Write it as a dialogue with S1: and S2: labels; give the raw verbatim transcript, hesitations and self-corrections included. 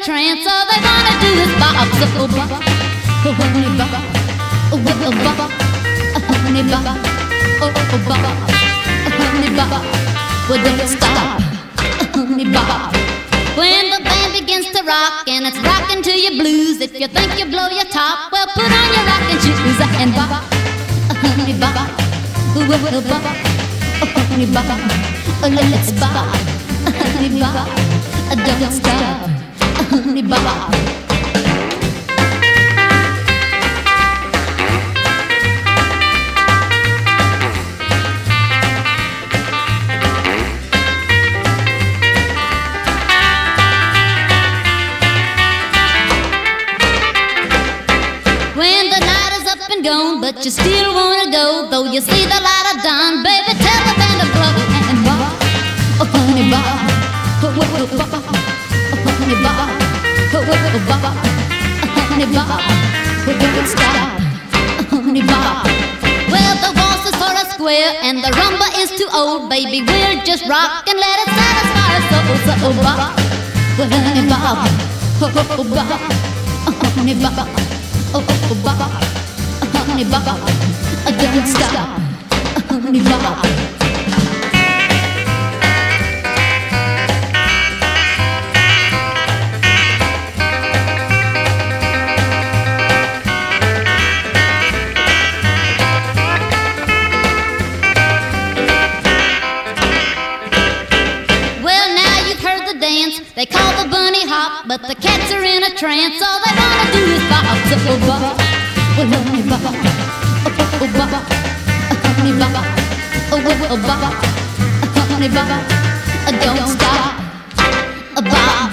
S1: trance. All they wanna do is bop, so bop, oh honey bop, oh oh bop, oh honey bop, oh oh bop, oh honey bop. Well don't stop, oh honey bop. When the band begins to rock and it's rocking to your blues, if you think you blow your top, well put on your rocking shoes and bop, oh honey bop, oh oh bop, oh honey bop, oh let's bop, oh honey bop, don't stop, oh honey bop. When the night is up and gone, but you still wanna go, though you see the light of dawn, baby, tell the band to blow and bop, oh honey bop, oh oh oh bop, oh honey bop, oh oh oh bop, oh honey bop, oh don't stop, oh honey bop. Well, the waltz is for a square and the rumba is too old, baby, we'll just rock and let it satisfy our souls. So oh bop, oh honey bop, oh oh oh bop, oh honey bop. Oh, oh, oh, bop, oh, honey, bop, oh, don't stop, oh, honey, bop. Well, now you've heard the dance, they call the bunny hop, but the cats are in a trance, all they wanna do is bop. So oh bop, oh honey bop, oh oh oh bop, oh honey bop, oh oh oh bop, oh honey bop, don't stop, oh bop.